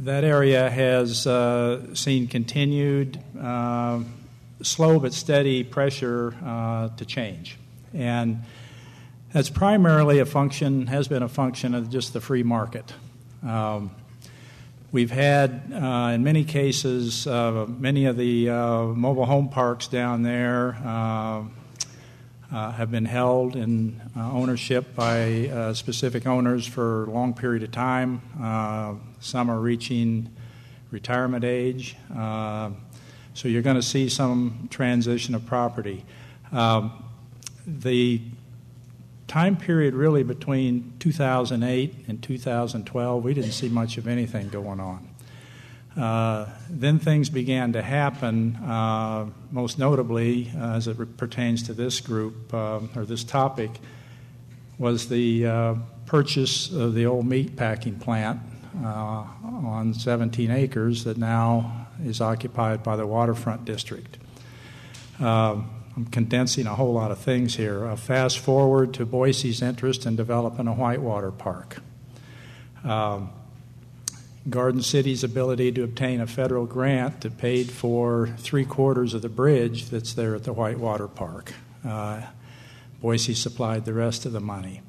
that area has seen continued slow but steady pressure to change. And that's primarily has been a function of just the free market. We've had, in many cases, many of the mobile home parks down there have been held in ownership by specific owners for a long period of time. Some are reaching retirement age. So you're going to see some transition of property. The time period really between 2008 and 2012, we didn't see much of anything going on. Then things began to happen, most notably as it pertains to this group or this topic, was the purchase of the old meat packing plant on 17 acres that now is occupied by the Waterfront District. I'm condensing a whole lot of things here. Fast forward to Boise's interest in developing a whitewater park. Garden City's ability to obtain a federal grant that paid for 3/4 of the bridge that's there at the whitewater park. Boise supplied the rest of the money.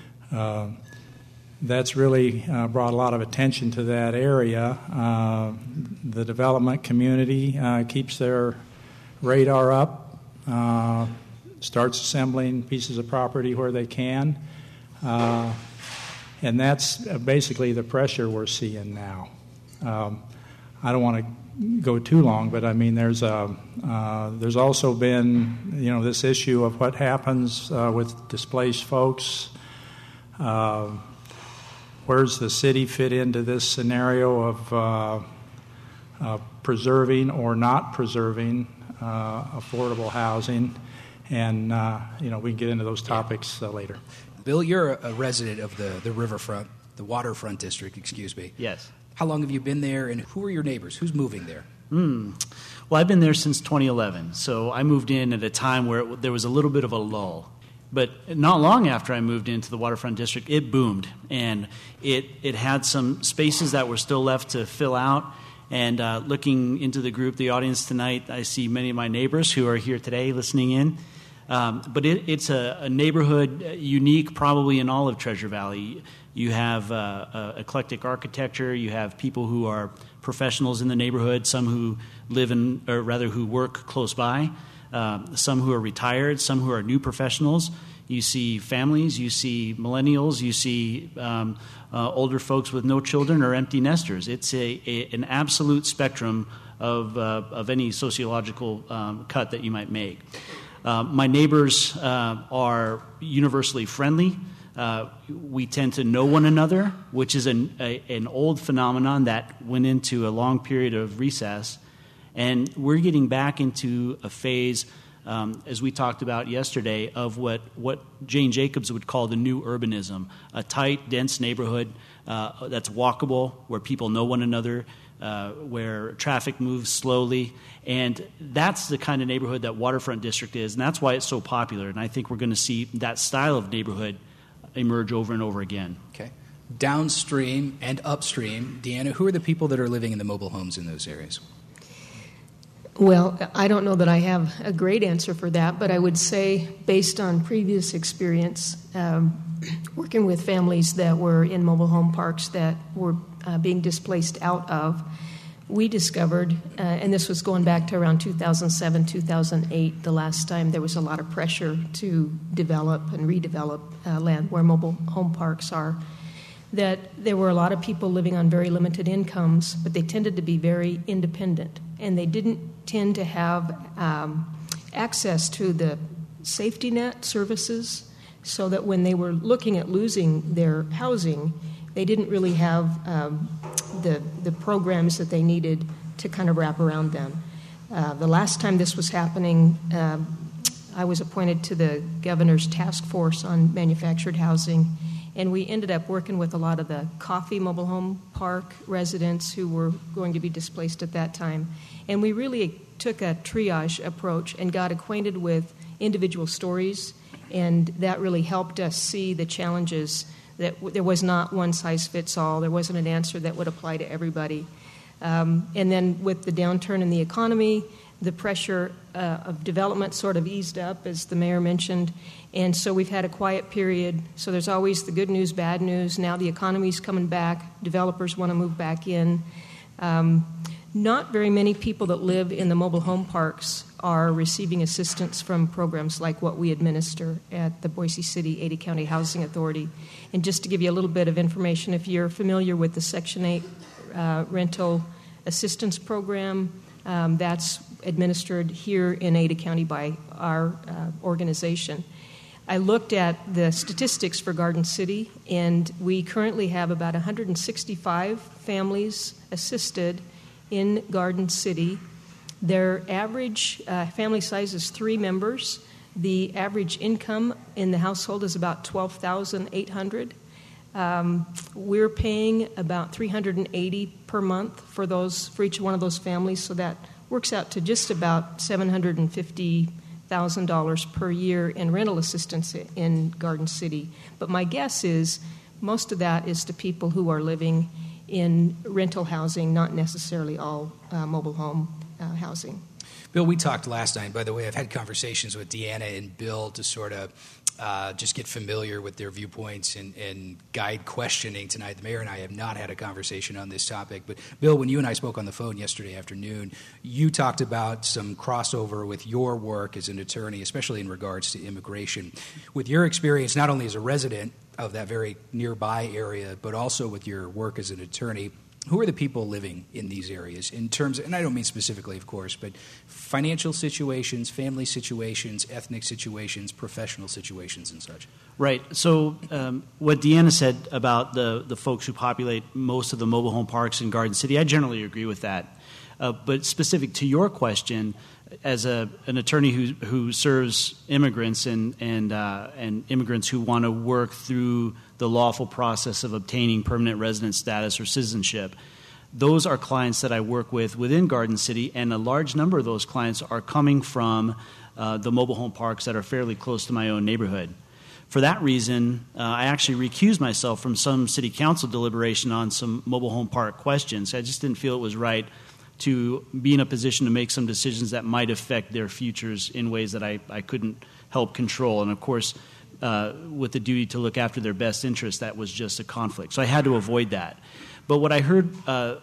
That's really brought a lot of attention to that area. The development community keeps their radar up, starts assembling pieces of property where they can, and that's basically the pressure we're seeing now. I don't want to go too long, but I mean there's also been this issue of what happens with displaced folks. Where's the city fit into this scenario of preserving or not preserving affordable housing? And we can get into those topics later. Bill, you're a resident of the riverfront, the waterfront district, excuse me. Yes. How long have you been there, and who are your neighbors? Who's moving there? Well, I've been there since 2011, so I moved in at a time where there was a little bit of a lull. But not long after I moved into the waterfront district, it boomed, and it had some spaces that were still left to fill out. And looking into the group, the audience tonight, I see many of my neighbors who are here today listening in. But it's a neighborhood unique probably in all of Treasure Valley. You have eclectic architecture. You have people who are professionals in the neighborhood, some who who work close by, some who are retired, some who are new professionals. You see families, you see millennials, you see older folks with no children or empty nesters. It's an absolute spectrum of any sociological cut that you might make. My neighbors are universally friendly. We tend to know one another, which is an old phenomenon that went into a long period of recess. And we're getting back into a phase, as we talked about yesterday, of what Jane Jacobs would call the new urbanism, a tight, dense neighborhood that's walkable, where people know one another, where traffic moves slowly. And that's the kind of neighborhood that Waterfront District is, and that's why it's so popular. And I think we're going to see that style of neighborhood emerge over and over again. Okay. Downstream and upstream, Deanna, who are the people that are living in the mobile homes in those areas? Well, I don't know that I have a great answer for that, but I would say, based on previous experience, working with families that were in mobile home parks that were being displaced out of, we discovered, and this was going back to around 2007, 2008, the last time there was a lot of pressure to develop and redevelop land where mobile home parks are, that there were a lot of people living on very limited incomes, but they tended to be very independent, and they didn't tend to have access to the safety net services, so that when they were looking at losing their housing, they didn't really have the programs that they needed to kind of wrap around them. The last time this was happening, I was appointed to the governor's task force on manufactured housing, and we ended up working with a lot of the Coffee Mobile Home Park residents who were going to be displaced at that time. And we really took a triage approach and got acquainted with individual stories, and that really helped us see the challenges that there was not one size fits all. There wasn't an answer that would apply to everybody. And then with the downturn in the economy, the pressure of development sort of eased up, as the mayor mentioned. And so we've had a quiet period. So there's always the good news, bad news. Now the economy's coming back. Developers want to move back in. Not very many people that live in the mobile home parks are receiving assistance from programs like what we administer at the Boise City Ada County Housing Authority. And just to give you a little bit of information, if you're familiar with the Section 8 rental assistance program, that's administered here in Ada County by our organization. I looked at the statistics for Garden City, and we currently have about 165 families assisted in Garden City. Their average family size is 3 members. The average income in the household is about $12,800. We're paying about $380 per month for each one of those families, so that works out to just about $750,000 per year in rental assistance in Garden City. But my guess is most of that is to people who are living in rental housing, not necessarily all mobile home housing. Bill, we talked last night. By the way, I've had conversations with Deanna and Bill to sort of just get familiar with their viewpoints and guide questioning tonight. The mayor and I have not had a conversation on this topic. But, Bill, when you and I spoke on the phone yesterday afternoon, you talked about some crossover with your work as an attorney, especially in regards to immigration. With your experience, not only as a resident of that very nearby area, but also with your work as an attorney, who are the people living in these areas in terms of, and I don't mean specifically, of course, but financial situations, family situations, ethnic situations, professional situations, and such? Right. So what Deanna said about the folks who populate most of the mobile home parks in Garden City, I generally agree with that. But specific to your question, as an attorney who serves immigrants and immigrants who want to work through the lawful process of obtaining permanent resident status or citizenship, those are clients that I work with within Garden City, and a large number of those clients are coming from the mobile home parks that are fairly close to my own neighborhood. For that reason, I actually recused myself from some city council deliberation on some mobile home park questions. I just didn't feel it was right to be in a position to make some decisions that might affect their futures in ways that I couldn't help control. And of course, with the duty to look after their best interests, that was just a conflict. So I had to avoid that. But what I heard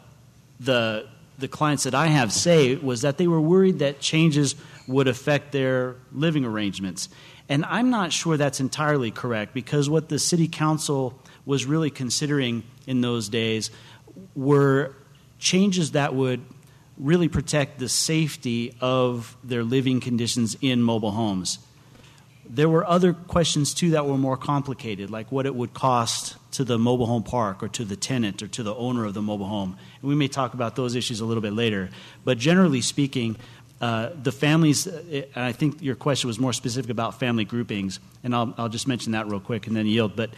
the clients that I have say was that they were worried that changes would affect their living arrangements. And I'm not sure that's entirely correct, because what the city council was really considering in those days were changes that would really protect the safety of their living conditions in mobile homes. There were other questions, too, that were more complicated, like what it would cost to the mobile home park or to the tenant or to the owner of the mobile home. And we may talk about those issues a little bit later. But generally speaking, the families, and I think your question was more specific about family groupings, and I'll just mention that real quick and then yield. But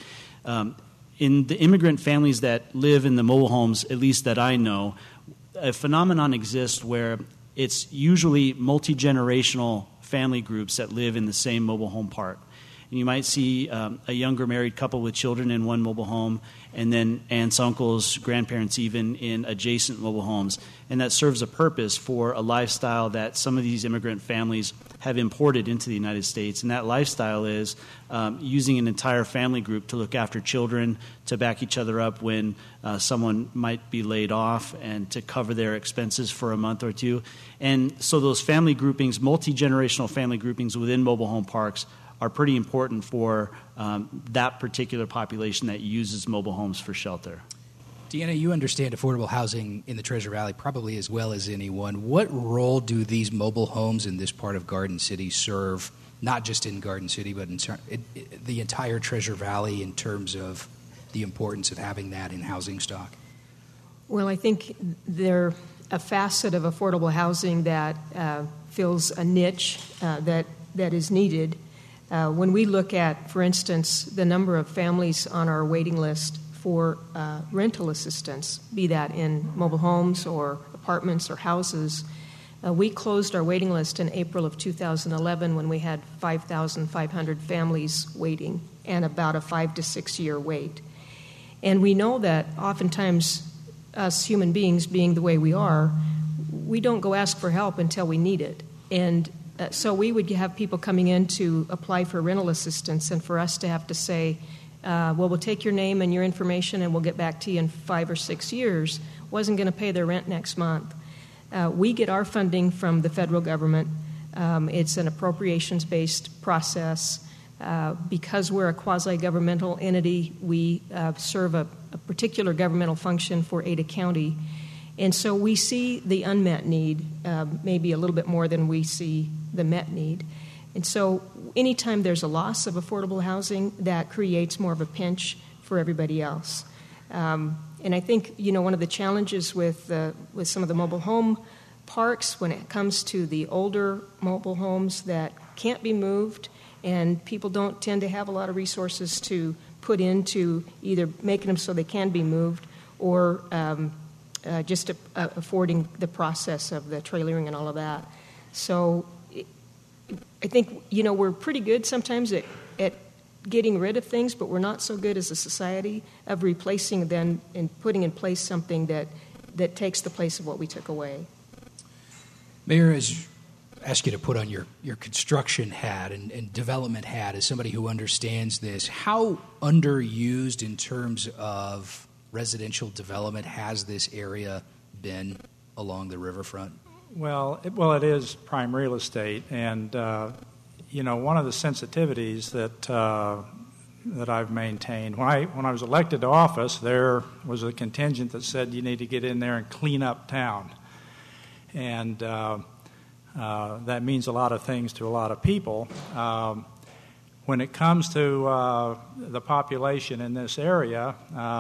in the immigrant families that live in the mobile homes, at least that I know, a phenomenon exists where it's usually multi-generational family groups that live in the same mobile home park. And you might see a younger married couple with children in one mobile home, and then aunts, uncles, grandparents even in adjacent mobile homes. And that serves a purpose for a lifestyle that some of these immigrant families have imported into the United States. And that lifestyle is using an entire family group to look after children, to back each other up when someone might be laid off, and to cover their expenses for a month or two. And so those family groupings, multi-generational family groupings within mobile home parks, are pretty important for that particular population that uses mobile homes for shelter. Deanna, you understand affordable housing in the Treasure Valley probably as well as anyone. What role do these mobile homes in this part of Garden City serve, not just in Garden City, but in the entire Treasure Valley, in terms of the importance of having that in housing stock? Well, I think they're a facet of affordable housing that fills a niche that is needed. When we look at, for instance, the number of families on our waiting list for rental assistance, be that in mobile homes or apartments or houses, we closed our waiting list in April of 2011 when we had 5,500 families waiting and about a 5 to 6 year wait. And we know that oftentimes us human beings, being the way we are, we don't go ask for help until we need it. And so we would have people coming in to apply for rental assistance, and for us to have to say, well, we'll take your name and your information and we'll get back to you in 5 or 6 years, wasn't going to pay their rent next month. We get our funding from the federal government. It's an appropriations-based process. Because we're a quasi-governmental entity, we serve a particular governmental function for Ada County. And so we see the unmet need maybe a little bit more than we see the met need. And so anytime there's a loss of affordable housing, that creates more of a pinch for everybody else. And I think, one of the challenges with some of the mobile home parks, when it comes to the older mobile homes that can't be moved, and people don't tend to have a lot of resources to put into either making them so they can be moved or just affording the process of the trailering and all of that. So I think, we're pretty good sometimes at getting rid of things, but we're not so good as a society of replacing them and putting in place something that takes the place of what we took away. Mayor, as ask you to put on your construction hat and development hat as somebody who understands this, how underused in terms of residential development has this area been along the riverfront? Well, it is prime real estate, and one of the sensitivities that I've maintained when I was elected to office, there was a contingent that said you need to get in there and clean up town, and that means a lot of things to a lot of people. When it comes to the population in this area,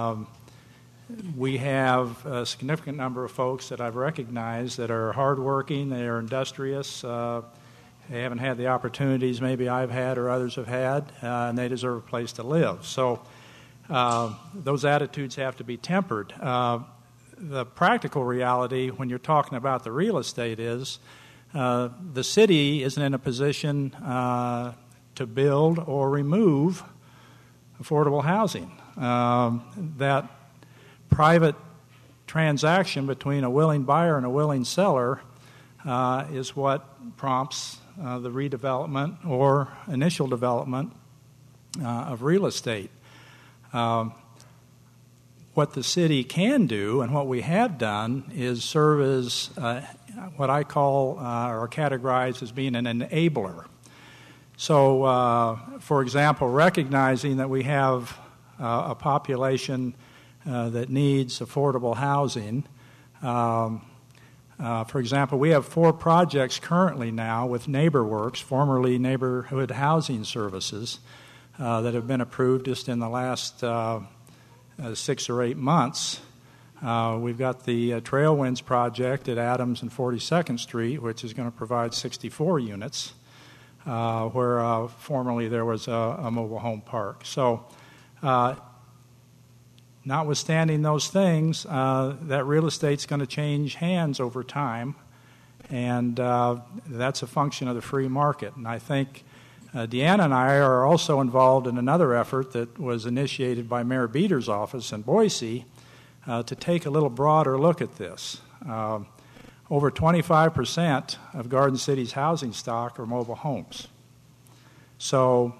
we have a significant number of folks that I've recognized that are hardworking, they are industrious, they haven't had the opportunities maybe I've had or others have had, and they deserve a place to live. So those attitudes have to be tempered. The practical reality when you're talking about the real estate is the city isn't in a position to build or remove affordable housing. That private transaction between a willing buyer and a willing seller is what prompts the redevelopment or initial development of real estate. What the city can do and what we have done is serve as what I call or categorize as being an enabler. So, for example, recognizing that we have a population that needs affordable housing. For example, we have 4 projects currently now with NeighborWorks, formerly Neighborhood Housing Services, that have been approved just in the last 6 or 8 months. We've got the Trailwinds project at Adams and 42nd Street, which is going to provide 64 units, where formerly there was a mobile home park. So notwithstanding those things, that real estate's going to change hands over time, and that's a function of the free market. And I think Deanna and I are also involved in another effort that was initiated by Mayor Beater's office in Boise to take a little broader look at this. Over 25% of Garden City's housing stock are mobile homes. So,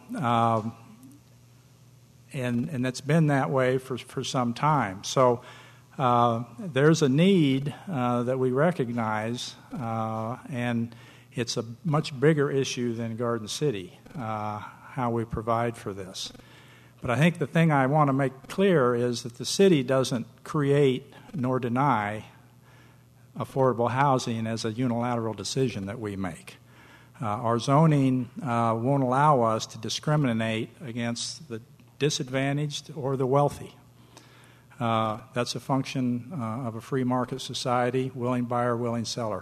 and it's been that way for some time. So there's a need that we recognize, and it's a much bigger issue than Garden City, how we provide for this. But I think the thing I want to make clear is that the city doesn't create nor deny affordable housing as a unilateral decision that we make. Our zoning won't allow us to discriminate against the disadvantaged or the wealthy. That's a function of a free market society, willing buyer, willing seller.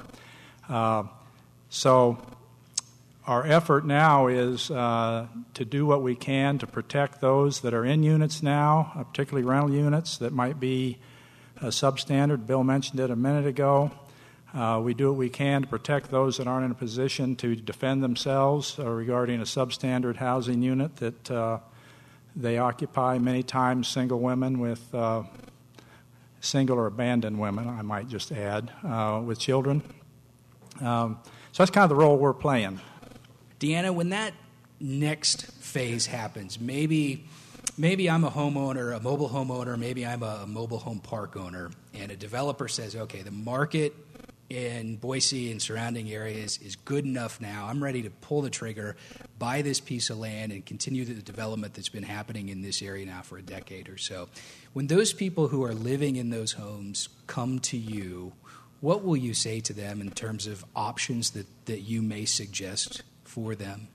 So our effort now is to do what we can to protect those that are in units now, particularly rental units that might be substandard. Bill mentioned it a minute ago. We do what we can to protect those that aren't in a position to defend themselves regarding a substandard housing unit They occupy many times single women with single or abandoned women, I might just add, with children. So that's kind of the role we're playing. Deanna, when that next phase happens, maybe I'm a homeowner, a mobile homeowner, maybe I'm a mobile home park owner, and a developer says, okay, the market in Boise and surrounding areas is good enough now. I'm ready to pull the trigger, buy this piece of land, and continue the development that's been happening in this area now for a decade or so. When those people who are living in those homes come to you, what will you say to them in terms of options that you may suggest for them?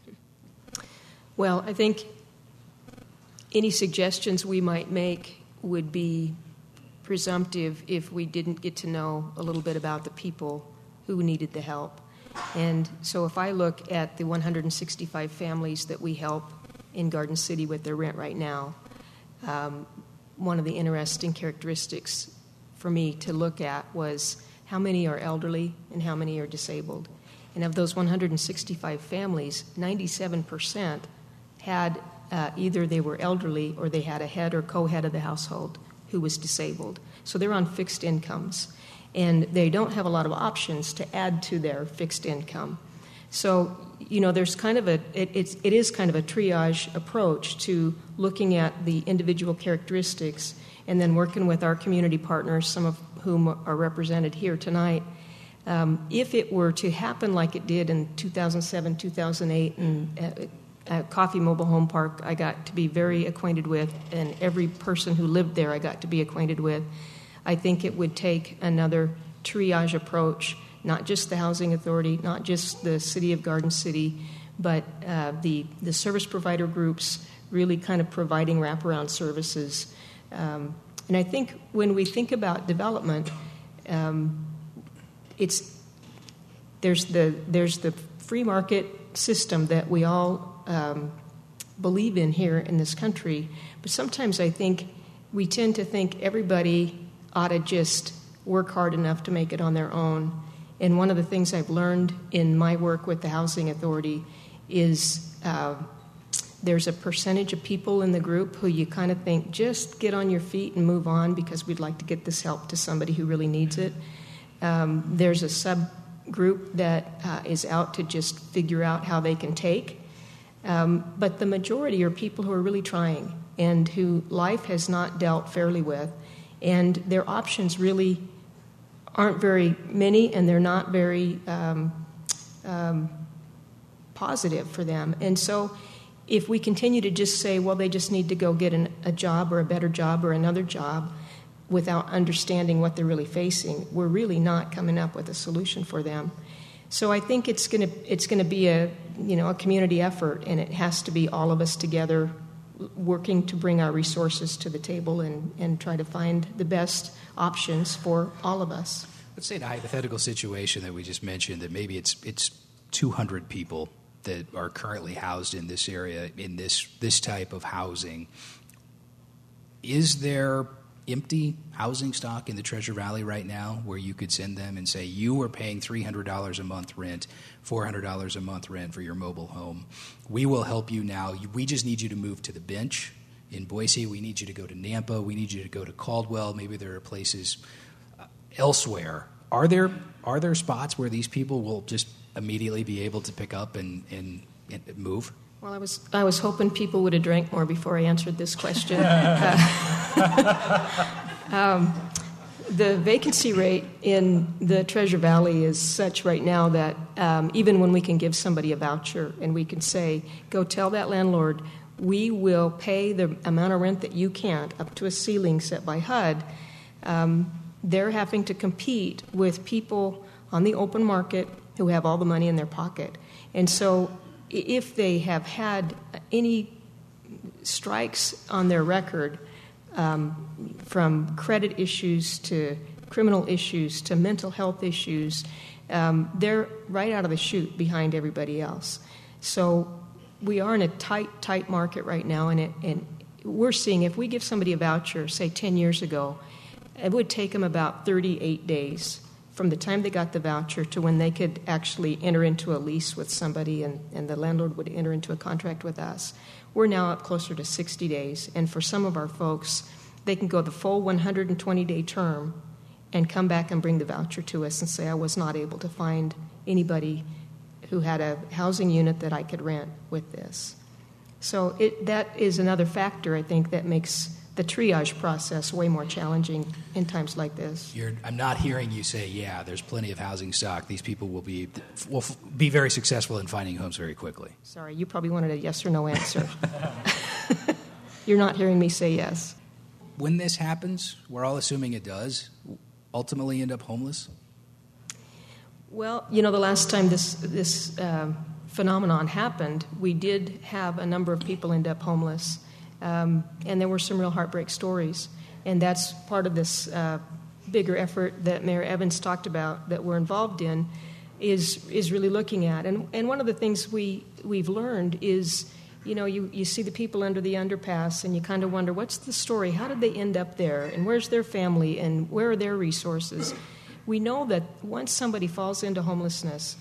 Well, I think any suggestions we might make would be presumptive if we didn't get to know a little bit about the people who needed the help. And so if I look at the 165 families that we help in Garden City with their rent right now, one of the interesting characteristics for me to look at was how many are elderly and how many are disabled. And of those 165 families, 97% had either they were elderly or they had a head or co-head of the household who was disabled. So they're on fixed incomes, and they don't have a lot of options to add to their fixed income. So, there's kind of it is kind of a triage approach to looking at the individual characteristics and then working with our community partners, some of whom are represented here tonight. If it were to happen like it did in 2007, 2008, and Coffee Mobile Home Park I got to be very acquainted with, and every person who lived there I got to be acquainted with, I think it would take another triage approach, not just the Housing Authority, not just the City of Garden City, but the service provider groups really kind of providing wraparound services. And I think when we think about development, there's the free market system that we all believe in here in this country, but sometimes I think we tend to think everybody ought to just work hard enough to make it on their own. And one of the things I've learned in my work with the Housing Authority is there's a percentage of people in the group who you kind of think, just get on your feet and move on because we'd like to get this help to somebody who really needs it. There's a subgroup that is out to just figure out how they can take. But the majority are people who are really trying and who life has not dealt fairly with, and their options really aren't very many, and they're not very positive for them. And so if we continue to just say, well, they just need to go get a job or a better job or another job without understanding what they're really facing, we're really not coming up with a solution for them. So I think it's going to be a community effort, and it has to be all of us together working to bring our resources to the table and try to find the best options for all of us. Let's say in a hypothetical situation that we just mentioned that maybe it's 200 people that are currently housed in this area in this type of housing. Is there empty housing stock in the Treasure Valley right now where you could send them and say, you are paying $300 a month rent, $400 a month rent for your mobile home. We will help you now. We just need you to move to the Bench in Boise. We need you to go to Nampa. We need you to go to Caldwell. Maybe there are places elsewhere. Are there spots where these people will just immediately be able to pick up and move? Well, I was hoping people would have drank more before I answered this question. The vacancy rate in the Treasure Valley is such right now that even when we can give somebody a voucher and we can say, go tell that landlord, we will pay the amount of rent that you can't up to a ceiling set by HUD, they're having to compete with people on the open market who have all the money in their pocket. And so if they have had any strikes on their record, from credit issues to criminal issues to mental health issues, they're right out of the chute behind everybody else. So we are in a tight market right now, and we're seeing if we give somebody a voucher, say 10 years ago, it would take them about 38 days from the time they got the voucher to when they could actually enter into a lease with somebody and the landlord would enter into a contract with us. We're now up closer to 60 days. And for some of our folks, they can go the full 120-day term and come back and bring the voucher to us and say, I was not able to find anybody who had a housing unit that I could rent with this. So that is another factor, I think, that makes the triage process way more challenging in times like this. I'm not hearing you say, yeah, there's plenty of housing stock. These people will be very successful in finding homes very quickly. Sorry, you probably wanted a yes or no answer. You're not hearing me say yes. When this happens, we're all assuming it does, ultimately end up homeless? Well, the last time this phenomenon happened, we did have a number of people end up homeless. And there were some real heartbreak stories. And that's part of this bigger effort that Mayor Evans talked about that we're involved in is really looking at. And one of the things we've learned is, you see the people under the underpass and you kind of wonder, what's the story? How did they end up there? And where's their family? And where are their resources? We know that once somebody falls into homelessness,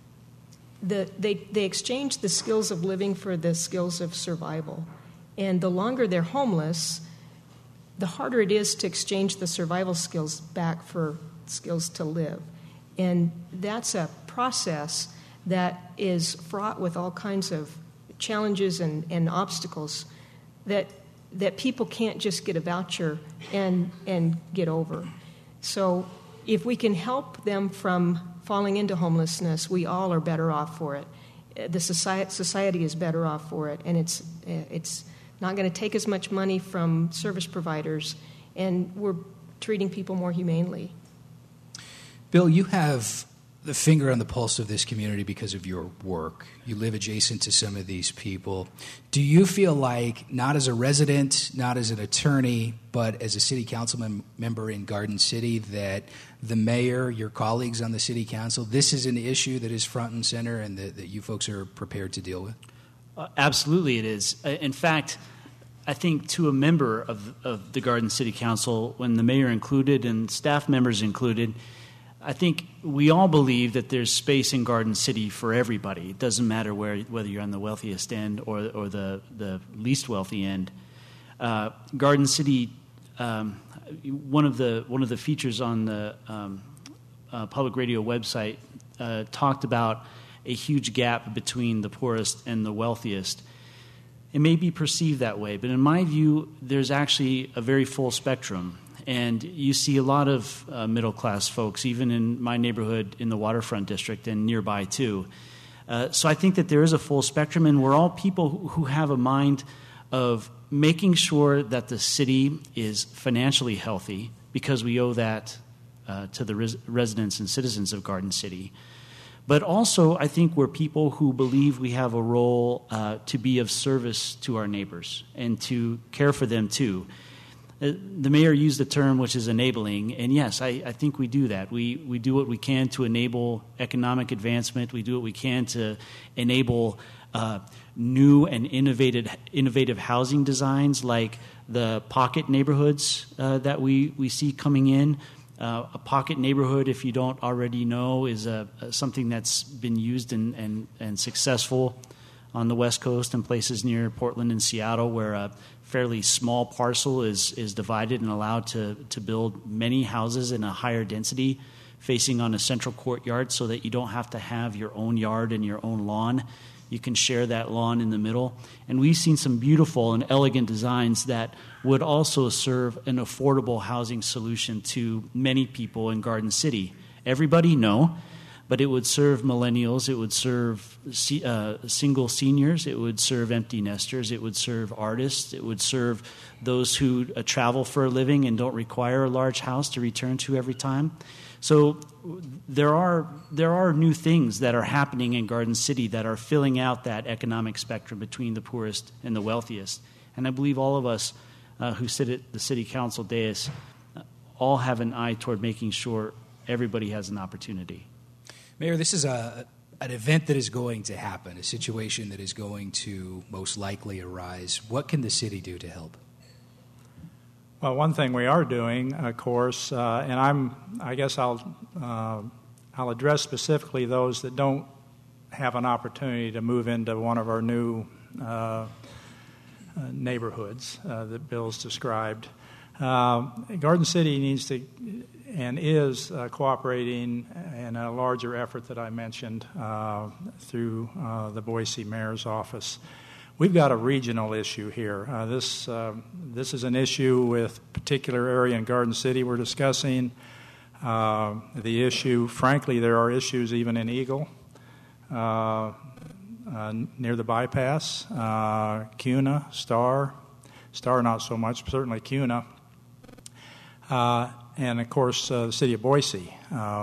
they exchange the skills of living for the skills of survival. And the longer they're homeless, the harder it is to exchange the survival skills back for skills to live. And that's a process that is fraught with all kinds of challenges and obstacles that people can't just get a voucher and get over. So if we can help them from falling into homelessness, we all are better off for it. The society is better off for it, and it's not going to take as much money from service providers, and we're treating people more humanely. Bill, you have the finger on the pulse of this community because of your work. You live adjacent to some of these people. Do you feel like, not as a resident, not as an attorney, but as a city council member in Garden City, that the mayor, your colleagues on the city council, this is an issue that is front and center and that you folks are prepared to deal with? Absolutely it is. In fact, I think to a member of the Garden City Council, when the mayor included and staff members included, I think we all believe that there's space in Garden City for everybody. It doesn't matter whether you're on the wealthiest end or the least wealthy end. Garden City, one of the features on the public radio website talked about a huge gap between the poorest and the wealthiest. It may be perceived that way, but in my view, there's actually a very full spectrum. And you see a lot of middle-class folks, even in my neighborhood in the Waterfront District and nearby too. So I think that there is a full spectrum, and we're all people who have a mind of making sure that the city is financially healthy, because we owe that to the residents and citizens of Garden City. But also, I think we're people who believe we have a role to be of service to our neighbors and to care for them too. The mayor used the term, which is enabling, and yes, I think we do that. We do what we can to enable economic advancement. We do what we can to enable new and innovative housing designs, like the pocket neighborhoods that we see coming in. A pocket neighborhood, if you don't already know, is something that's been used and successful on the West Coast and places near Portland and Seattle, where a fairly small parcel is divided and allowed to build many houses in a higher density facing on a central courtyard, so that you don't have to have your own yard and your own lawn. You can share that lawn in the middle. And we've seen some beautiful and elegant designs that would also serve an affordable housing solution to many people in Garden City. Everybody, no, but it would serve millennials, it would serve single seniors, it would serve empty nesters, it would serve artists, it would serve those who travel for a living and don't require a large house to return to every time. So there are new things that are happening in Garden City that are filling out that economic spectrum between the poorest and the wealthiest. And I believe all of us who sit at the city council dais all have an eye toward making sure everybody has an opportunity. Mayor, this is an event that is going to happen, a situation that is going to most likely arise. What can the city do to help? Well, one thing we are doing, of course, and I guess I'll address specifically those that don't have an opportunity to move into one of our new neighborhoods that Bill's described. Garden City needs to and is cooperating in a larger effort that I mentioned through the Boise Mayor's Office. We've got a regional issue here. This is an issue with a particular area in Garden City we're discussing. The issue, frankly, there are issues even in Eagle, near the bypass, Kuna, Star not so much, but certainly Kuna, and of course the city of Boise.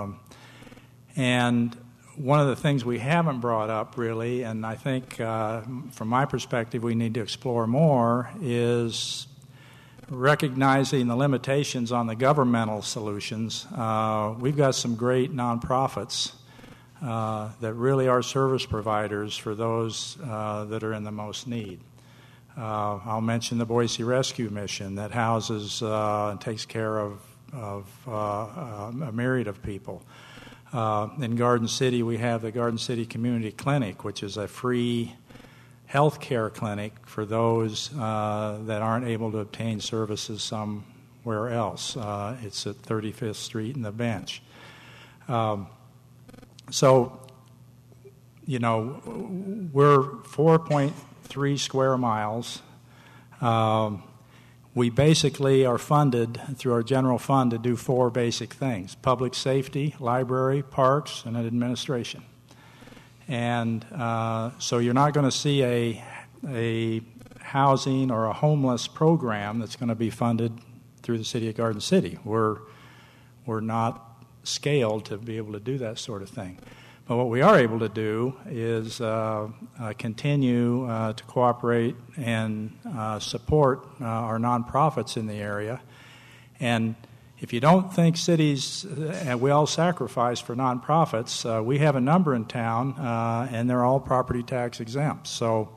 And one of the things we haven't brought up really, and I think from my perspective we need to explore more, is recognizing the limitations on the governmental solutions. We've got some great nonprofits that really are service providers for those that are in the most need. I'll mention the Boise Rescue Mission that houses and takes care of a myriad of people. In Garden City, we have the Garden City Community Clinic, which is a free health care clinic for those that aren't able to obtain services somewhere else. It's at 35th Street and the Bench. So, you know, we're 4.3 square miles. We basically are funded through our general fund to do four basic things: public safety, library, parks, and administration. And so you're not going to see a housing or a homeless program that's going to be funded through the city of Garden City. We're not scaled to be able to do that sort of thing. But what we are able to do is continue to cooperate and support our nonprofits in the area. And if you don't think cities, and we all sacrifice for nonprofits, we have a number in town, and they're all property tax exempt. So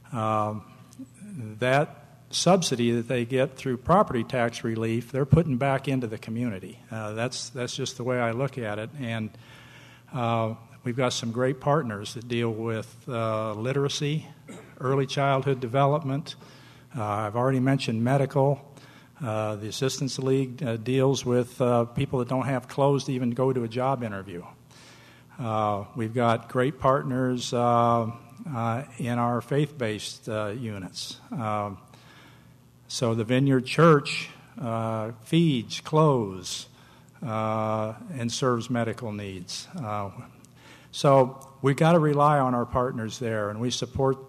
that subsidy that they get through property tax relief, they're putting back into the community. That's just the way I look at it. And we've got some great partners that deal with literacy, early childhood development. I've already mentioned medical. The Assistance League deals with people that don't have clothes to even go to a job interview. We've got great partners in our faith-based units. So the Vineyard Church feeds, clothes, and serves medical needs. So we've got to rely on our partners there, and we support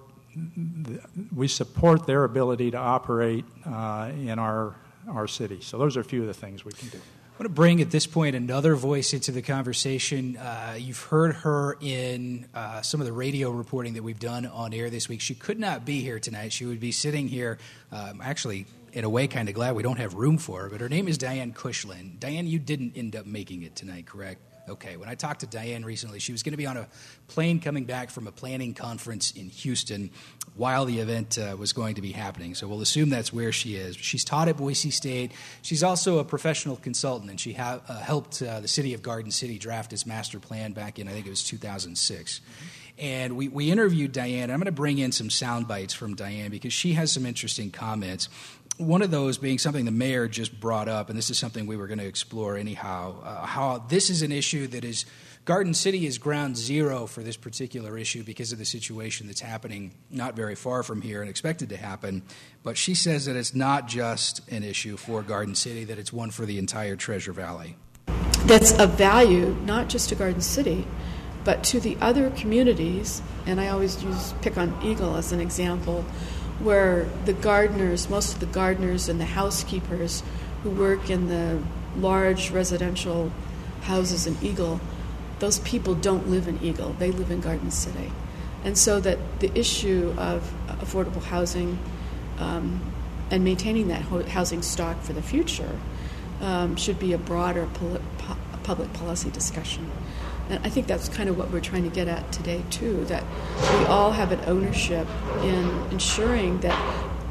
their ability to operate in our city. So those are a few of the things we can do. I want to bring at this point another voice into the conversation. You've heard her in some of the radio reporting that we've done on air this week. She could not be here tonight. She would be sitting here, actually, in a way, kind of glad we don't have room for her. But her name is Diane Kushlin. Diane, you didn't end up making it tonight, correct? Okay, when I talked to Diane recently, she was going to be on a plane coming back from a planning conference in Houston while the event was going to be happening. So we'll assume that's where she is. She's taught at Boise State. She's also a professional consultant, and she helped the city of Garden City draft its master plan back in, I think it was 2006. And we interviewed Diane. I'm going to bring in some sound bites from Diane because she has some interesting comments. One of those being something the mayor just brought up, and this is something we were going to explore anyhow, how this is an issue that is, Garden City is ground zero for this particular issue because of the situation that's happening not very far from here and expected to happen. But she says that it's not just an issue for Garden City, that it's one for the entire Treasure Valley. That's of value, not just to Garden City, but to the other communities, and I always pick on Eagle as an example, where the gardeners, most of the gardeners and the housekeepers who work in the large residential houses in Eagle, those people don't live in Eagle, they live in Garden City. And so that the issue of affordable housing and maintaining that housing stock for the future should be a broader public policy discussion. And I think that's kind of what we're trying to get at today, too, that we all have an ownership in ensuring that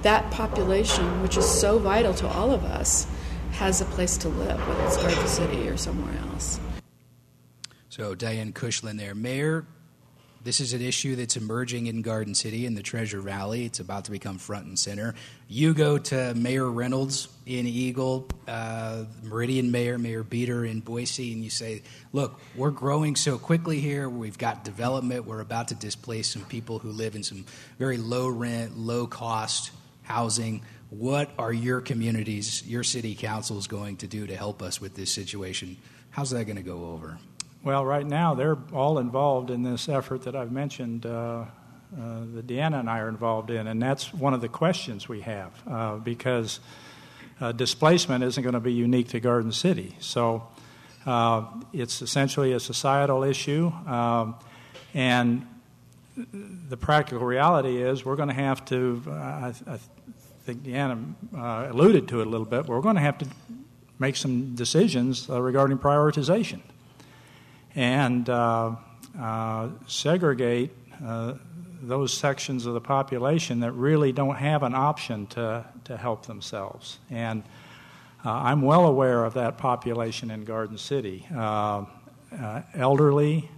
that population, which is so vital to all of us, has a place to live, whether it's Garden City or somewhere else. So Diane Kushlin there. Mayor, this is an issue that's emerging in Garden City in the Treasure Valley. It's about to become front and center. You go to Mayor Reynolds in Eagle, Meridian Mayor, Mayor Beater in Boise, and you say, look, we're growing so quickly here. We've got development. We're about to displace some people who live in some very low rent, low cost housing. What are your communities, your city councils going to do to help us with this situation? How's that going to go over? Well, right now they're all involved in this effort that I've mentioned that Deanna and I are involved in, and that's one of the questions we have because displacement isn't going to be unique to Garden City. So it's essentially a societal issue, and the practical reality is we're going to have to, I think Deanna alluded to it a little bit, we're going to have to make some decisions regarding prioritization and segregate those sections of the population that really don't have an option to help themselves. And I'm well aware of that population in Garden City. Elderly,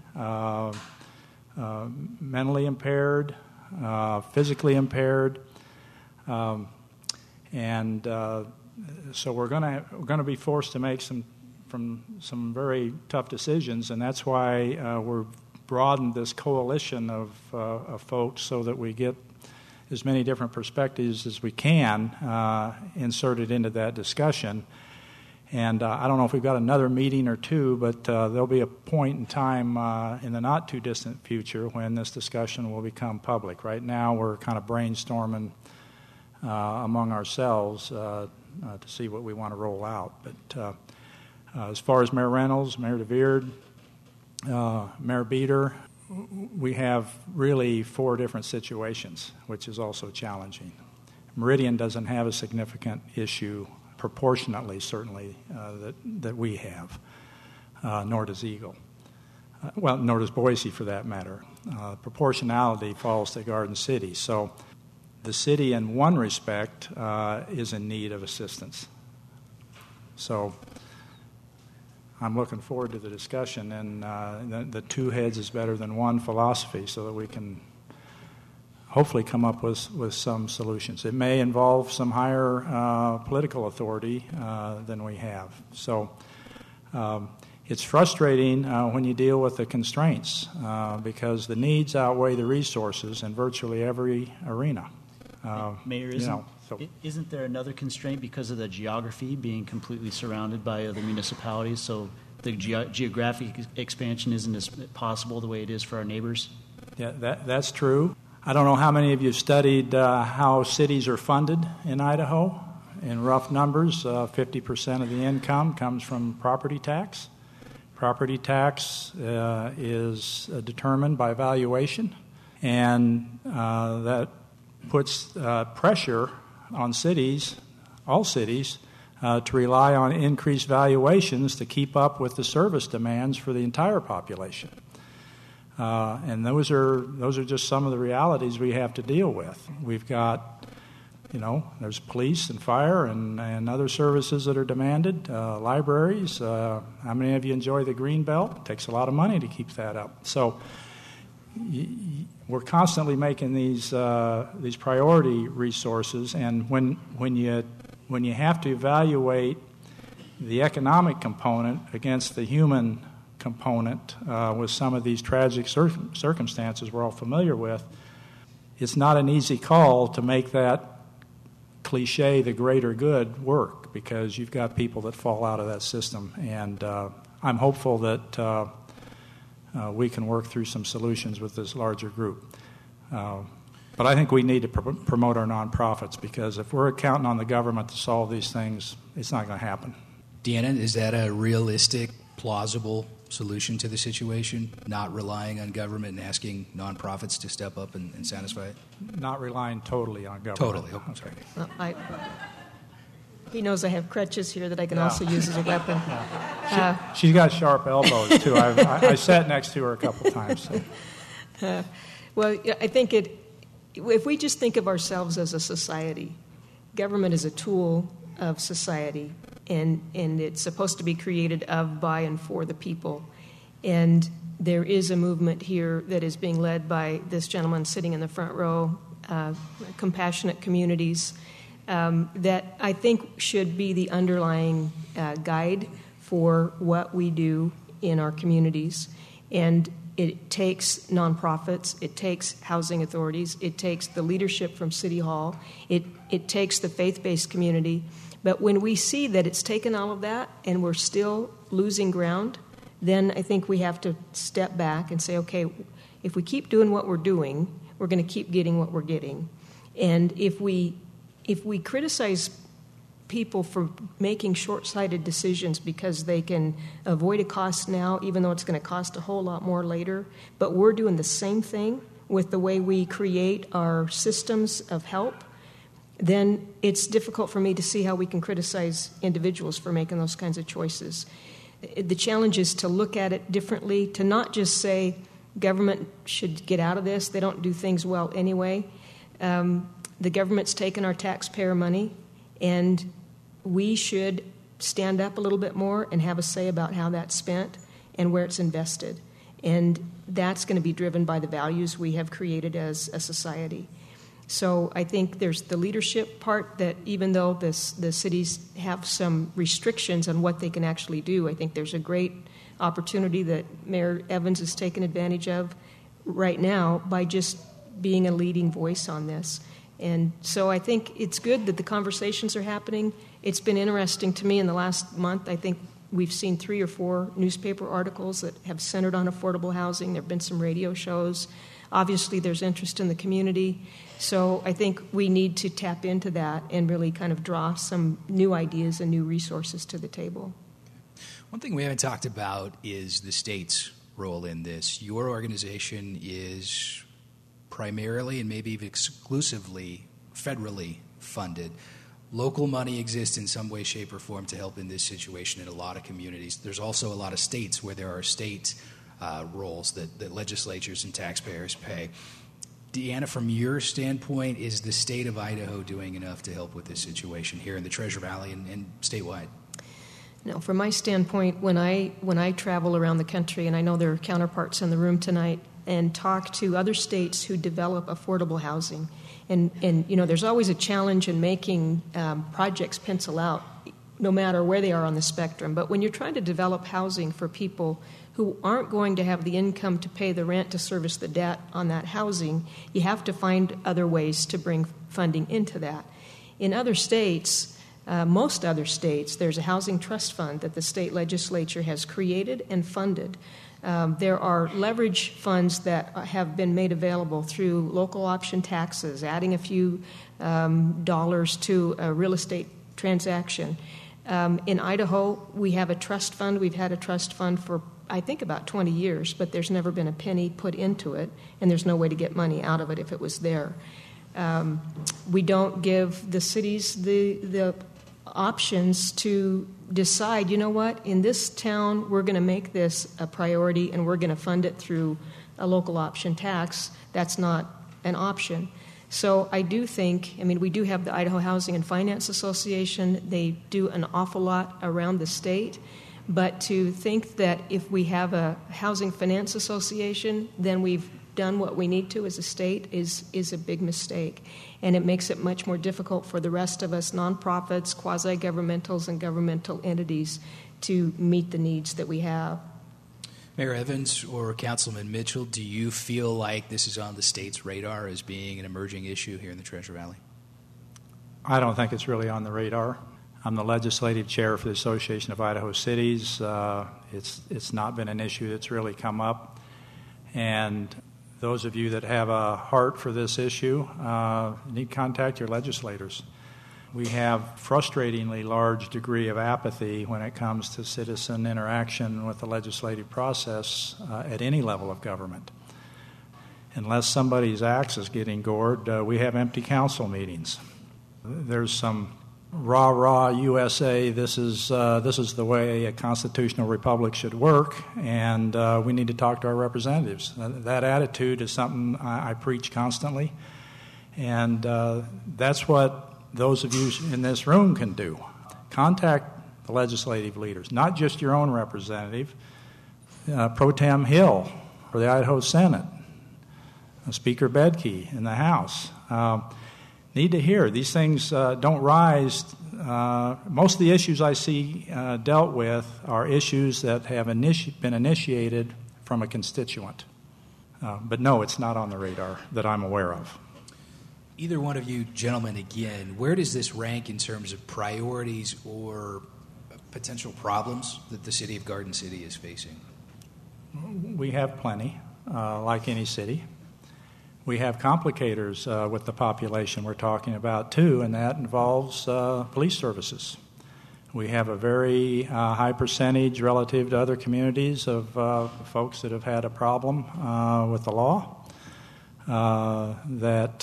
mentally impaired, physically impaired, and so we're going to be forced to make some very tough decisions, and that's why we're broadened this coalition of folks so that we get as many different perspectives as we can inserted into that discussion. And I don't know if we've got another meeting or two, but there'll be a point in time in the not-too-distant future when this discussion will become public. Right now we're kind of brainstorming among ourselves to see what we want to roll out. But as far as Mayor Reynolds, Mayor DeVeard, Mayor Beater, we have really 4 different situations, which is also challenging. Meridian doesn't have a significant issue proportionately, certainly, that we have, nor does Eagle. Well, nor does Boise, for that matter. Proportionality falls to Garden City. So the city, in one respect, is in need of assistance. So I'm looking forward to the discussion, and the 2 heads is better than 1 philosophy so that we can hopefully come up with some solutions. It may involve some higher political authority than we have. So it's frustrating when you deal with the constraints because the needs outweigh the resources in virtually every arena. Mayor, isn't there another constraint because of the geography being completely surrounded by other municipalities, so the geographic expansion isn't as possible the way it is for our neighbors? Yeah, that's true. I don't know how many of you studied how cities are funded in Idaho. In rough numbers, 50% of the income comes from property tax. Property tax is determined by valuation, and that puts pressure on cities, all cities, to rely on increased valuations to keep up with the service demands for the entire population. And those are just some of the realities we have to deal with. We've got, there's police and fire and other services that are demanded, libraries. How many of you enjoy the Green Belt? It takes a lot of money to keep that up. So we're constantly making these priority resources, and when you have to evaluate the economic component against the human component with some of these tragic circumstances we're all familiar with, it's not an easy call to make that cliche, the greater good, work, because you've got people that fall out of that system. And I'm hopeful that we can work through some solutions with this larger group. But I think we need to promote our nonprofits, because if we're counting on the government to solve these things, it's not going to happen. Deanna, is that a realistic, plausible solution to the situation, not relying on government and asking nonprofits to step up and satisfy it? Not relying totally on government. Totally. Oh, sorry. Well, he knows I have crutches here that I can also use as a weapon. She's got sharp elbows, too. I sat next to her a couple times. So. Well, I think if we just think of ourselves as a society, government is a tool of society, and it's supposed to be created of, by, and for the people. And there is a movement here that is being led by this gentleman sitting in the front row, Compassionate Communities, that I think should be the underlying guide for what we do in our communities. And it takes nonprofits, it takes housing authorities, it takes the leadership from City Hall, it takes the faith-based community. But when we see that it's taken all of that and we're still losing ground, then I think we have to step back and say, okay, if we keep doing what we're doing, we're going to keep getting what we're getting. And if we criticize people for making short-sighted decisions because they can avoid a cost now, even though it's going to cost a whole lot more later, but we're doing the same thing with the way we create our systems of help, then it's difficult for me to see how we can criticize individuals for making those kinds of choices. The challenge is to look at it differently, to not just say government should get out of this, they don't do things well anyway. The government's taken our taxpayer money, and we should stand up a little bit more and have a say about how that's spent and where it's invested. And that's going to be driven by the values we have created as a society. So I think there's the leadership part that even though the cities have some restrictions on what they can actually do, I think there's a great opportunity that Mayor Evans is taking advantage of right now by just being a leading voice on this. And so I think it's good that the conversations are happening. It's been interesting to me in the last month. I think we've seen 3 or 4 newspaper articles that have centered on affordable housing. There have been some radio shows. Obviously, there's interest in the community. So I think we need to tap into that and really kind of draw some new ideas and new resources to the table. One thing we haven't talked about is the state's role in this. Your organization is primarily and maybe even exclusively federally funded. Local money exists in some way, shape, or form to help in this situation in a lot of communities. There's also a lot of states where there are state roles that legislatures and taxpayers pay. Deanna, from your standpoint, is the state of Idaho doing enough to help with this situation here in the Treasure Valley and statewide? No, from my standpoint, when I travel around the country, and I know there are counterparts in the room tonight, and talk to other states who develop affordable housing, and you know, there's always a challenge in making projects pencil out, no matter where they are on the spectrum. But when you're trying to develop housing for people who aren't going to have the income to pay the rent to service the debt on that housing, you have to find other ways to bring funding into that. In other states, most other states, there's a housing trust fund that the state legislature has created and funded. There are leverage funds that have been made available through local option taxes, adding a few dollars to a real estate transaction. In Idaho, we have a trust fund. We've had a trust fund for, I think, about 20 years, but there's never been a penny put into it, and there's no way to get money out of it if it was there. We don't give the cities the options to decide, you know what, in this town we're going to make this a priority and we're going to fund it through a local option tax. That's not an option. So I do think, I mean, we do have the Idaho Housing and Finance Association. They do an awful lot around the state. But to think that if we have a Housing Finance Association, then we've done what we need to as a state is a big mistake. And it makes it much more difficult for the rest of us, nonprofits, quasi-governmentals, and governmental entities to meet the needs that we have. Mayor Evans or Councilman Mitchell, do you feel like this is on the state's radar as being an emerging issue here in the Treasure Valley? I don't think it's really on the radar. I'm the legislative chair for the Association of Idaho Cities. It's not been an issue that's really come up. And those of you that have a heart for this issue need to contact your legislators. We have frustratingly large degree of apathy when it comes to citizen interaction with the legislative process at any level of government. Unless somebody's axe is getting gored, we have empty council meetings. There's some rah-rah USA, this is the way a constitutional republic should work, and we need to talk to our representatives. That attitude is something I preach constantly, and that's what those of you in this room can do. Contact the legislative leaders, not just your own representative, Pro Tem Hill for the Idaho Senate, Speaker Bedke in the House. Need to hear. These things don't rise. Most of the issues I see dealt with are issues that have been initiated from a constituent. But no, it's not on the radar that I'm aware of. Either one of you gentlemen, again, where does this rank in terms of priorities or potential problems that the city of Garden City is facing? We have plenty, like any city. We have complicators with the population we're talking about, too, and that involves police services. We have a very high percentage relative to other communities of folks that have had a problem with the law, that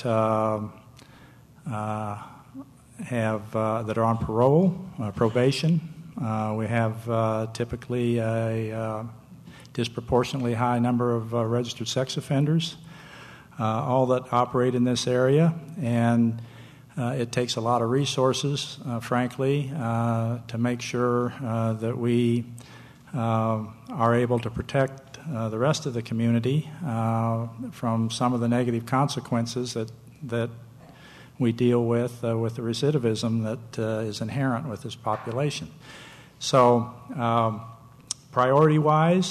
are on parole, probation. We have typically a disproportionately high number of registered sex offenders, all that operate in this area, and it takes a lot of resources, frankly, to make sure that we are able to protect the rest of the community from some of the negative consequences that we deal with the recidivism that is inherent with this population. So, priority-wise,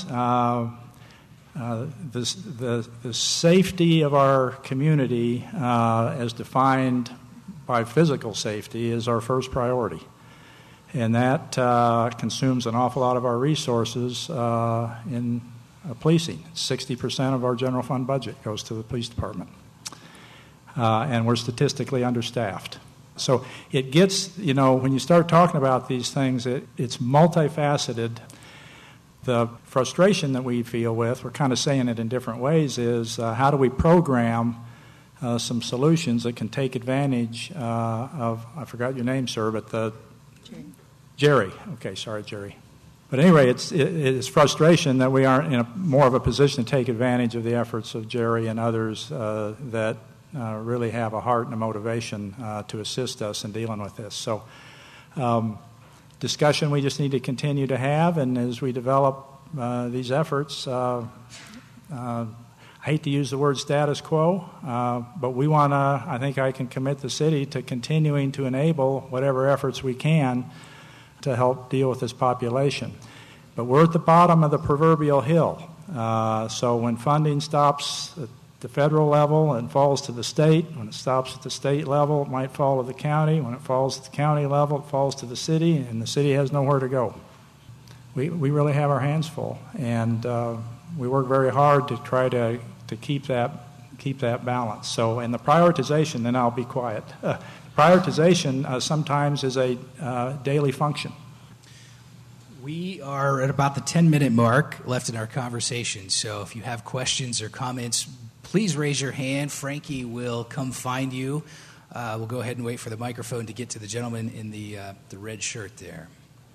the safety of our community, as defined by physical safety, is our first priority. And that consumes an awful lot of our resources in policing. 60% of our general fund budget goes to the police department. And we're statistically understaffed. So it gets, when you start talking about these things, it's multifaceted. The frustration that we feel with, we're kind of saying it in different ways, is how do we program some solutions that can take advantage of, I forgot your name, sir, but Jerry. Okay, sorry, Jerry. But anyway, it's frustration that we aren't in more of a position to take advantage of the efforts of Jerry and others that really have a heart and a motivation to assist us in dealing with this. So discussion we just need to continue to have, and as we develop these efforts, I hate to use the word status quo, but we want to, I think I can commit the city to continuing to enable whatever efforts we can to help deal with this population. But we're at the bottom of the proverbial hill. So when funding stops at the federal level and falls to the state, when it stops at the state level, it might fall to the county. When it falls at the county level, it falls to the city, and the city has nowhere to go. We really have our hands full, and we work very hard to try to keep that balance. So in the prioritization, then I'll be quiet. Prioritization sometimes is a daily function. We are at about the 10-minute mark left in our conversation, so if you have questions or comments, please raise your hand. Frankie will come find you. We'll go ahead and wait for the microphone to get to the gentleman in the red shirt there.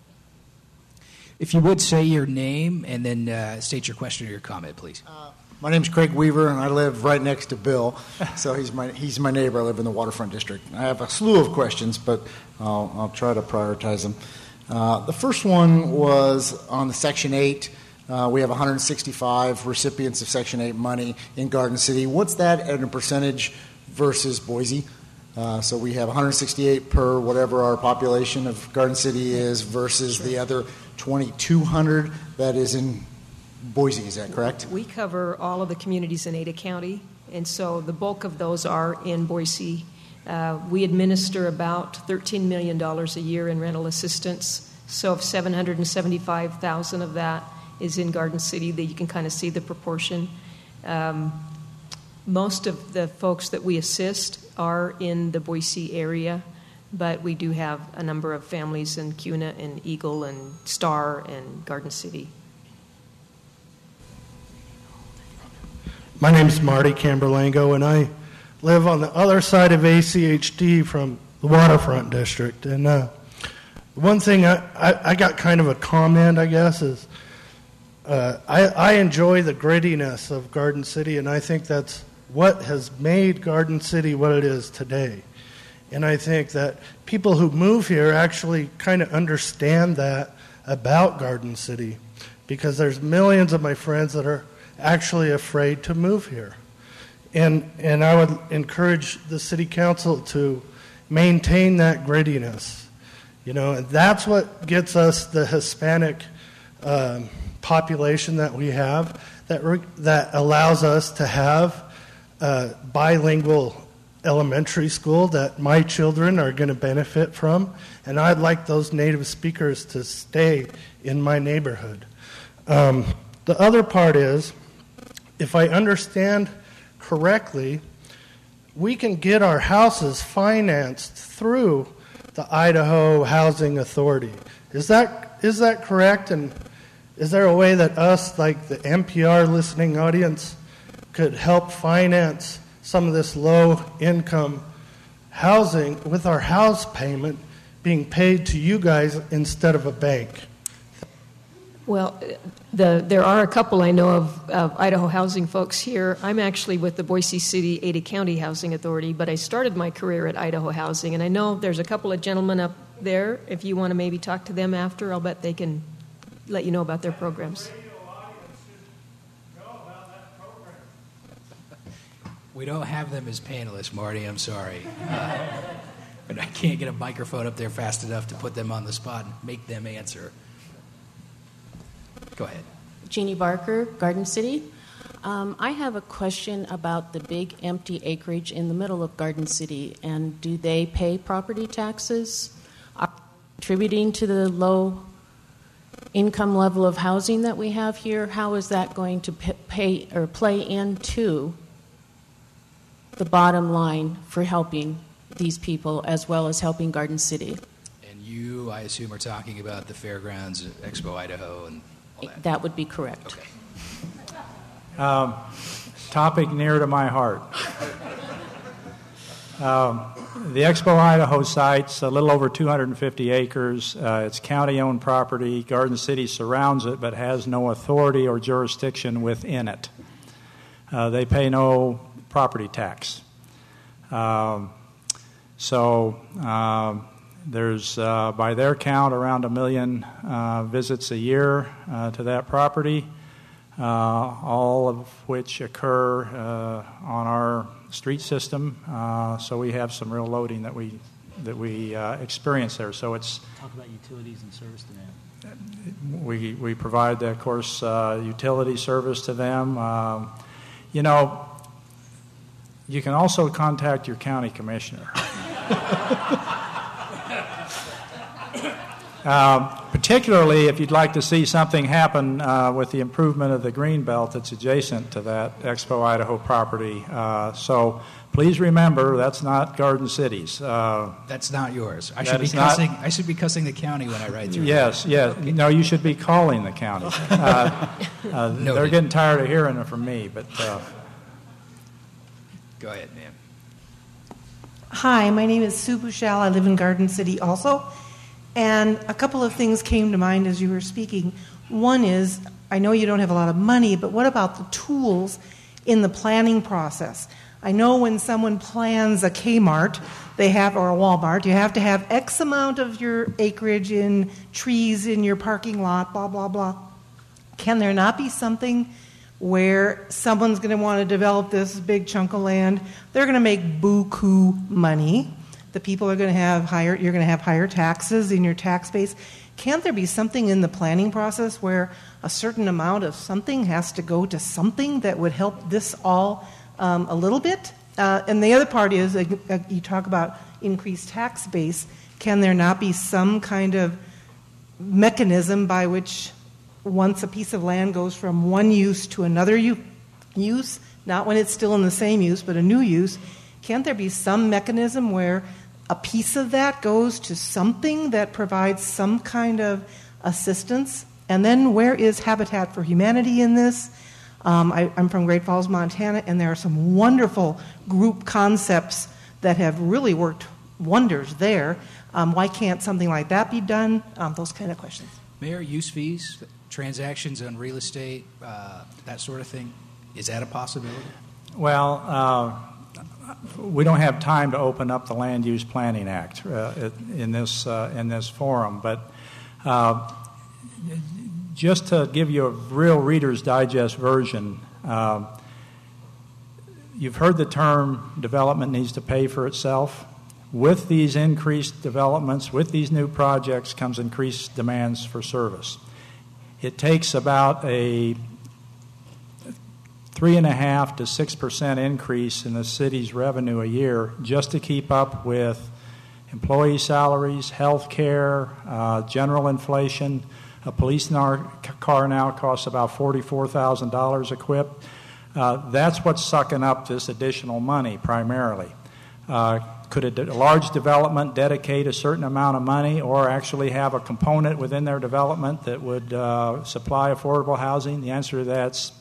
If you would say your name and then state your question or your comment, please. My name's Craig Weaver, and I live right next to Bill. So he's my neighbor. I live in the Waterfront District. I have a slew of questions, but I'll try to prioritize them. The first one was on the Section 8. We have 165 recipients of Section 8 money in Garden City. What's that at a percentage versus Boise? So we have 168 per whatever our population of Garden City is versus the other 2,200 that is in Boise. Is that correct? We cover all of the communities in Ada County, and so the bulk of those are in Boise. We administer about $13 million a year in rental assistance. So if $775,000 of that is in Garden City, that you can kind of see the proportion. Most of the folks that we assist are in the Boise area, but we do have a number of families in Kuna and Eagle and Star and Garden City. My name's Marty Camberlango, and I live on the other side of ACHD from the Waterfront District. And one thing I got kind of a comment, I guess, is I enjoy the grittiness of Garden City, and I think that's what has made Garden City what it is today. And I think that people who move here actually kind of understand that about Garden City, because there's millions of my friends that are actually afraid to move here. And I would encourage the city council to maintain that grittiness. And that's what gets us the Hispanic population that we have, that allows us to have bilingual elementary school that my children are going to benefit from, and I'd like those native speakers to stay in my neighborhood. The other part is, if I understand correctly, we can get our houses financed through the Idaho Housing Authority. Is that correct? And is there a way that us, like the NPR listening audience, could help finance some of this low-income housing with our house payment being paid to you guys instead of a bank? Well, there are a couple I know of Idaho housing folks here. I'm actually with the Boise City Ada County Housing Authority, but I started my career at Idaho Housing, and I know there's a couple of gentlemen up there. If you want to maybe talk to them after, I'll bet they can let you know about their programs. We don't have them as panelists, Marty. I'm sorry. But I can't get a microphone up there fast enough to put them on the spot and make them answer. Go ahead. Jeannie Barker, Garden City. I have a question about the big empty acreage in the middle of Garden City, and do they pay property taxes? Are they contributing to the low income level of housing that we have here? How is that going to pay or play into the bottom line for helping these people as well as helping Garden City? And you, I assume, are talking about the fairgrounds, Expo Idaho, and all that. That would be correct. Okay. Topic near to my heart. The Expo Idaho site's a little over 250 acres. It's county-owned property. Garden City surrounds it but has no authority or jurisdiction within it. They pay no property tax. There's, by their count, around 1 million visits a year to that property, all of which occur on our street system. So we have some real loading that we experience there. So it's Talk about utilities and service to them. We provide, of course, utility service to them. You can also contact your county commissioner. Particularly if you'd like to see something happen with the improvement of the green belt that's adjacent to that Expo Idaho property. So please remember, that's not Garden City's. That's not yours. I should be cussing the county when I ride through. Yes. No, you should be calling the county. They're getting tired of hearing it from me, but... Go ahead, ma'am. Hi, my name is Sue Bushell. I live in Garden City also. And a couple of things came to mind as you were speaking. One is, I know you don't have a lot of money, but what about the tools in the planning process? I know when someone plans a Kmart, or a Walmart, you have to have X amount of your acreage in trees in your parking lot, blah, blah, blah. Can there not be something where someone's going to want to develop this big chunk of land? They're going to make buku money. The people are going to have you're going to have higher taxes in your tax base. Can't there be something in the planning process where a certain amount of something has to go to something that would help this all a little bit? And the other part is, you talk about increased tax base. Can there not be some kind of mechanism by which once a piece of land goes from one use to another use, not when it's still in the same use, but a new use, can't there be some mechanism where a piece of that goes to something that provides some kind of assistance? And then where is Habitat for Humanity in this? I'm from Great Falls, Montana, and there are some wonderful group concepts that have really worked wonders there. Why can't something like that be done? Those kind of questions. Mayor, use fees, transactions on real estate, that sort of thing, is that a possibility? Well, we don't have time to open up the Land Use Planning Act in this forum, but just to give you a real Reader's Digest version, you've heard the term development needs to pay for itself. With these increased developments, with these new projects, comes increased demands for service. It takes about a 3.5% to 6% increase in the city's revenue a year just to keep up with employee salaries, health care, general inflation. A police car now costs about $44,000 equipped. That's what's sucking up this additional money primarily. Could a large development dedicate a certain amount of money or actually have a component within their development that would supply affordable housing? The answer to that's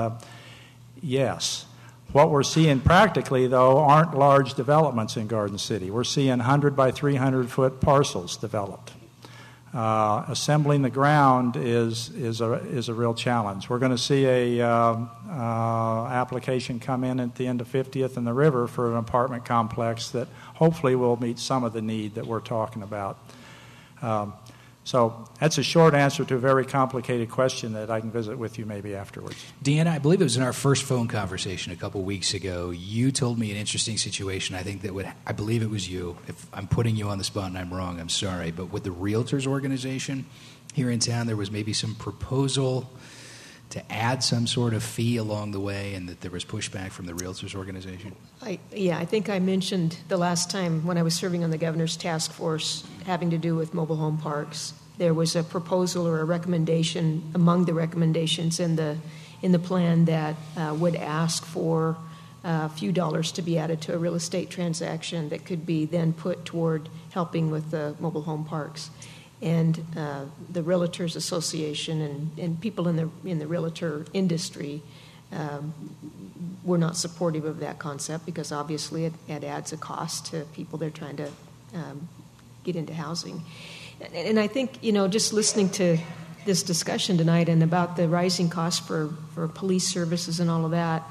yes. What we're seeing practically, though, aren't large developments in Garden City. We're seeing 100 by 300 foot parcels developed. Assembling the ground is a real challenge. We're going to see a application come in at the end of 50th and the River for an apartment complex that hopefully will meet some of the need that we're talking about. So that's a short answer to a very complicated question that I can visit with you maybe afterwards. Deanna, I believe it was in our first phone conversation a couple weeks ago. You told me an interesting situation. I believe it was you. If I'm putting you on the spot and I'm wrong, I'm sorry. But with the Realtors Organization here in town, there was maybe some proposal to add some sort of fee along the way, and that there was pushback from the Realtors Organization. I think I mentioned the last time when I was serving on the governor's task force having to do with mobile home parks. There was a proposal or a recommendation among the recommendations in the plan that would ask for a few dollars to be added to a real estate transaction that could be then put toward helping with the mobile home parks. And the Realtors Association and people in the realtor industry were not supportive of that concept because obviously it adds a cost to people they're trying to get into housing. And I think, just listening to this discussion tonight and about the rising costs for police services and all of that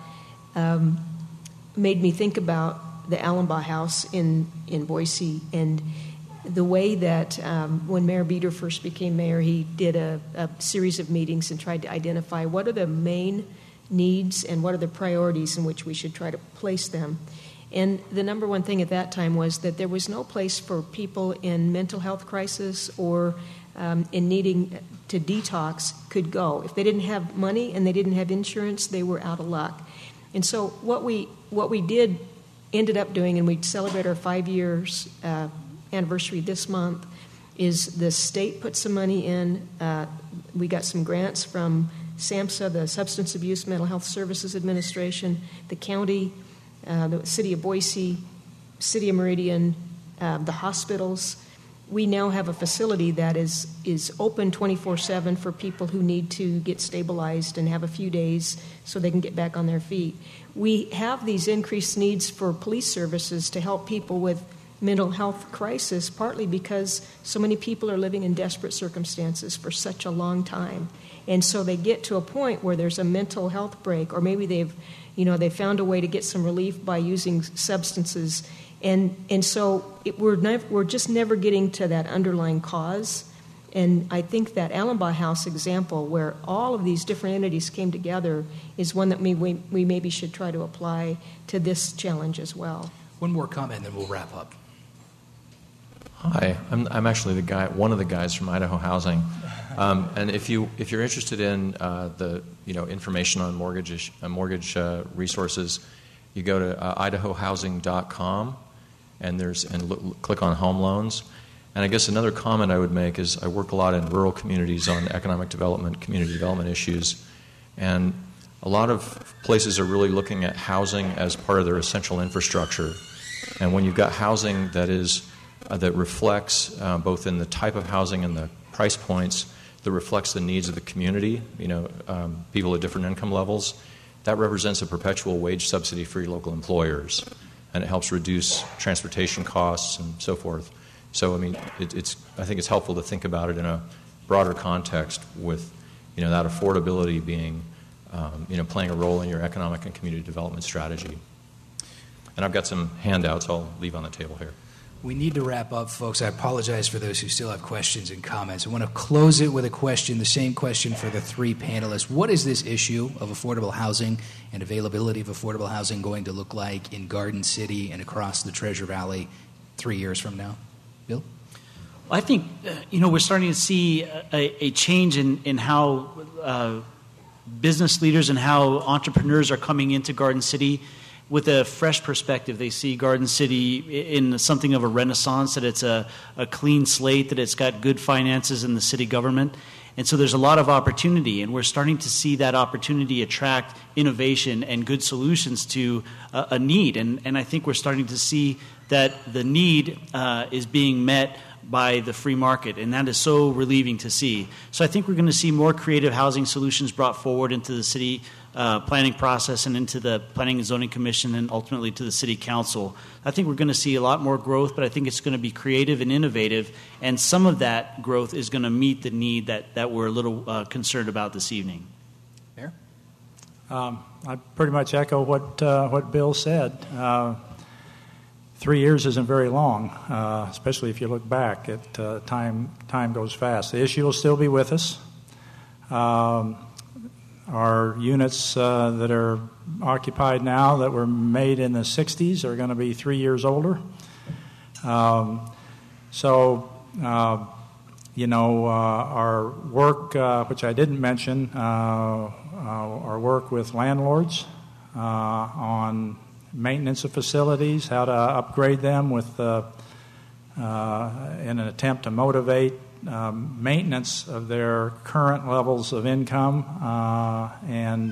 made me think about the Allenbaugh House in Boise and the way that when Mayor Beater first became mayor, he did a series of meetings and tried to identify what are the main needs and what are the priorities in which we should try to place them. And the number one thing at that time was that there was no place for people in mental health crisis or in needing to detox could go. If they didn't have money and they didn't have insurance, they were out of luck. And so what we ended up doing, and we celebrate our 5 years anniversary this month, is the state put some money in. We got some grants from SAMHSA, the Substance Abuse Mental Health Services Administration, the county, the city of Boise, city of Meridian, the hospitals. We now have a facility that is open 24/7 for people who need to get stabilized and have a few days so they can get back on their feet. We have these increased needs for police services to help people with mental health crisis, partly because so many people are living in desperate circumstances for such a long time. And so they get to a point where there's a mental health break, or maybe they found a way to get some relief by using substances. And so we're just never getting to that underlying cause. And I think that Allenbaugh House example, where all of these different entities came together, is one that we maybe should try to apply to this challenge as well. One more comment, then we'll wrap up. Hi, I'm actually one of the guys from Idaho Housing, and if you're interested in the information on mortgage resources, you go to idahohousing.com and click on home loans. And I guess another comment I would make is I work a lot in rural communities on economic development, community development issues, and a lot of places are really looking at housing as part of their essential infrastructure. And when you've got housing that reflects both in the type of housing and the price points, that reflects the needs of the community, people at different income levels, that represents a perpetual wage subsidy for your local employers, and it helps reduce transportation costs and so forth. So, I think it's helpful to think about it in a broader context with, that affordability being, playing a role in your economic and community development strategy. And I've got some handouts I'll leave on the table here. We need to wrap up, folks. I apologize for those who still have questions and comments. I want to close it with a question, the same question for the three panelists. What is this issue of affordable housing and availability of affordable housing going to look like in Garden City and across the Treasure Valley 3 years from now? Bill? Well, I think, we're starting to see a change in how business leaders and how entrepreneurs are coming into Garden City with a fresh perspective. They see Garden City in something of a renaissance, that it's a clean slate, that it's got good finances in the city government. And so there's a lot of opportunity, and we're starting to see that opportunity attract innovation and good solutions to a need. And I think we're starting to see that the need is being met by the free market, and that is so relieving to see. So I think we're going to see more creative housing solutions brought forward into the city planning process and into the Planning and Zoning Commission and ultimately to the City Council. I think we're going to see a lot more growth, but I think it's going to be creative and innovative, and some of that growth is going to meet the need that we're a little concerned about this evening. Mayor? I pretty much echo what Bill said. 3 years isn't very long, especially if you look back. Time goes fast. The issue will still be with us. Our units that are occupied now that were made in the 60s are going to be 3 years older. Our work, which I didn't mention, our work with landlords on maintenance of facilities, how to upgrade them with in an attempt to motivate maintenance of their current levels of income and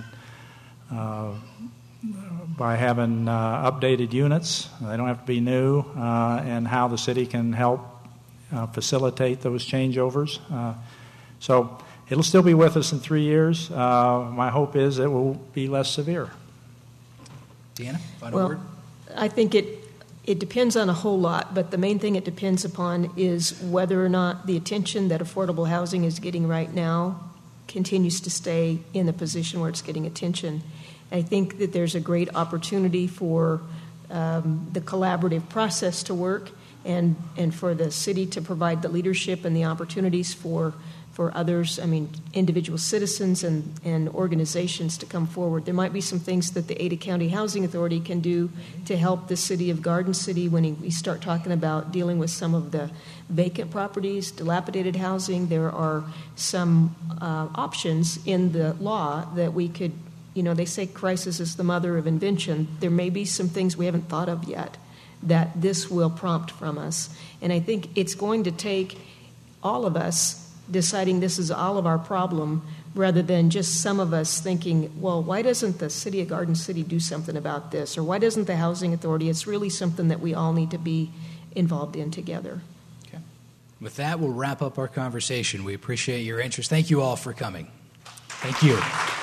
by having updated units. They don't have to be new, and how the city can help facilitate those changeovers. So it'll still be with us in 3 years. My hope is it will be less severe. Deanna, final word? I think it depends on a whole lot, but the main thing it depends upon is whether or not the attention that affordable housing is getting right now continues to stay in the position where it's getting attention. I think that there's a great opportunity for the collaborative process to work and for the city to provide the leadership and the opportunities for others, individual citizens and organizations to come forward. There might be some things that the Ada County Housing Authority can do to help the city of Garden City when we start talking about dealing with some of the vacant properties, dilapidated housing. There are some options in the law that we could, they say crisis is the mother of invention. There may be some things we haven't thought of yet that this will prompt from us. And I think it's going to take all of us deciding this is all of our problem rather than just some of us thinking, well, why doesn't the city of Garden City do something about this? Or why doesn't the housing authority? It's really something that we all need to be involved in together. Okay. With that, we'll wrap up our conversation. We appreciate your interest. Thank you all for coming. Thank you.